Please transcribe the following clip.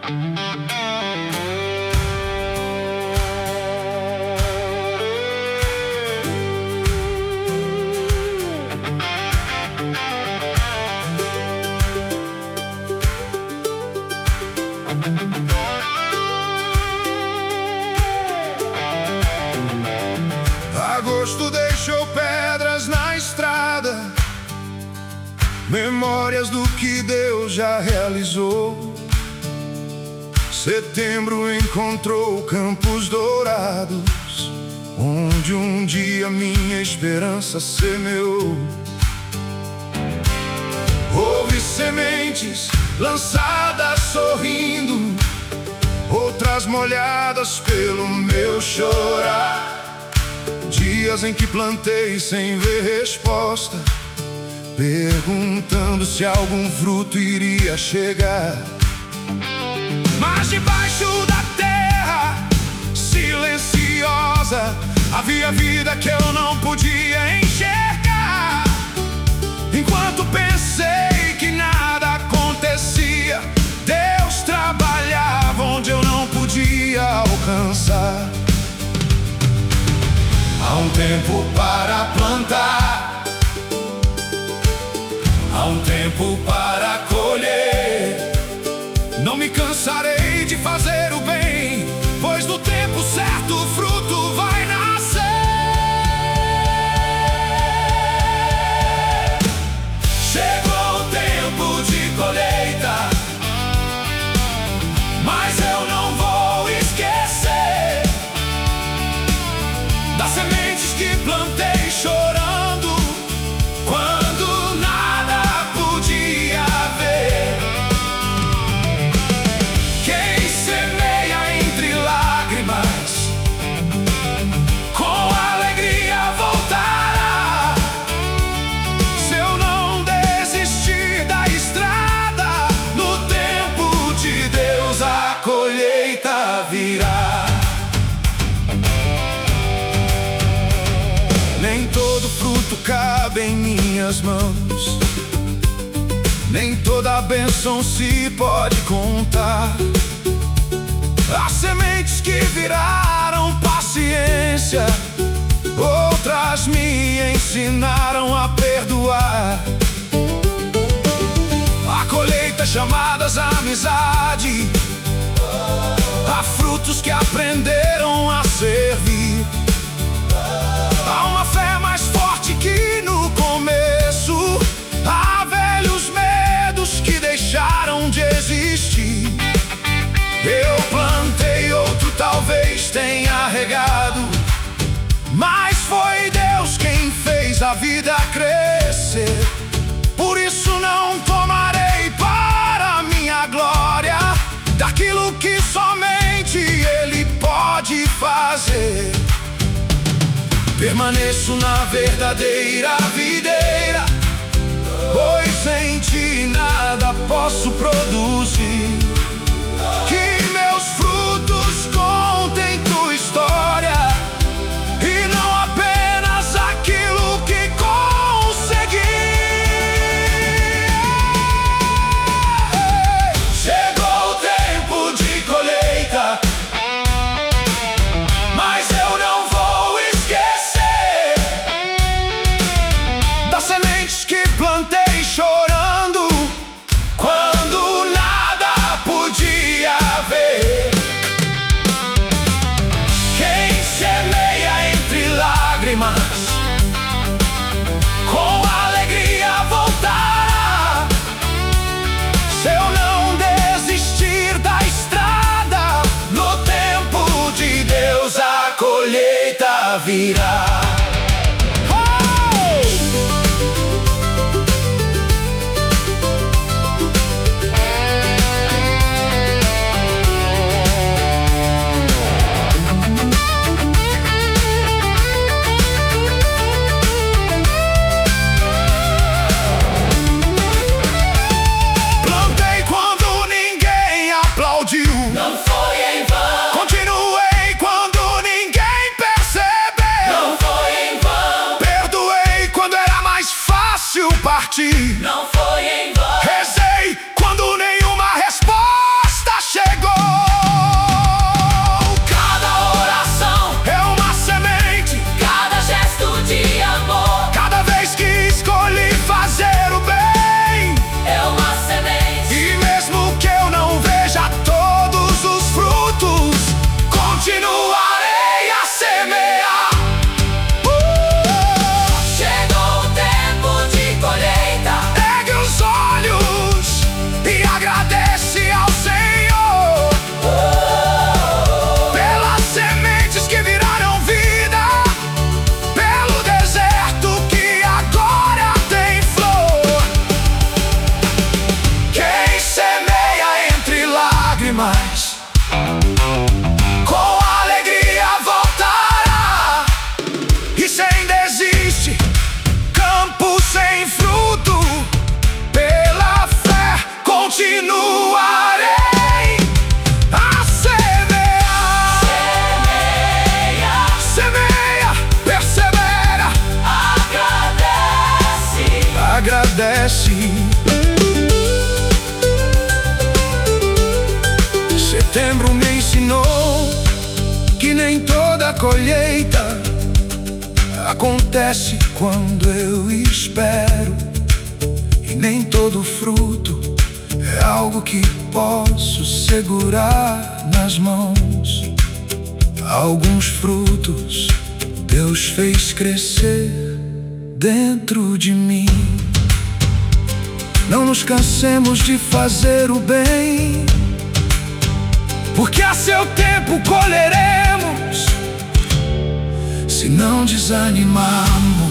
Agosto deixou pedras na estrada, memórias do que Deus já realizou. Setembro encontrou campos dourados, onde um dia minha esperança semeou. Houve sementes lançadas sorrindo, outras molhadas pelo meu chorar. Dias em que plantei sem ver resposta, perguntando se algum fruto iria chegar. Mas debaixo da terra silenciosa havia vida que eu não podia enxergar. Enquanto pensei que nada acontecia, Deus trabalhava onde eu não podia alcançar. Há um tempo para plantar, há um tempo para colher. Não me cansarei de fazer o bem, pois no tempo certo o fruto vai nascer. Chegou o tempo de colheita, mas eu não vou esquecer das sementes que plantei chorando, quando nada podia ver. Quem semeia entre lágrimas, com alegria voltará. Se eu não desistir da estrada, no tempo de Deus a colheita virá. Nem todo fruto cabe em minhas mãos, nem toda bênção se pode contar. Há sementes que viraram paciência, outras me ensinaram a perdoar. Há colheitas chamadas amizade, há frutos que aprenderam a servir. Há uma fé mais forte que no começo, há velhos medos que deixaram de existir. Eu plantei, outro talvez tenha regado, mas foi Deus quem fez a vida crescer. Por isso não tomarei para minha glória daquilo que somente Ele pode fazer. Permaneço na verdadeira videira, pois sem ti nada posso produzir. Que meus frutos contem tua história, e não apenas aquilo que consegui. Chegou o tempo de colheita, mas eu não vou esquecer das sementes que plantei chorando, colheita acontece quando eu espero, e nem todo fruto é algo que posso segurar nas mãos. Alguns frutos Deus fez crescer dentro de mim. Não nos cansemos de fazer o bem, porque a seu tempo colheremos, se não desanimarmos.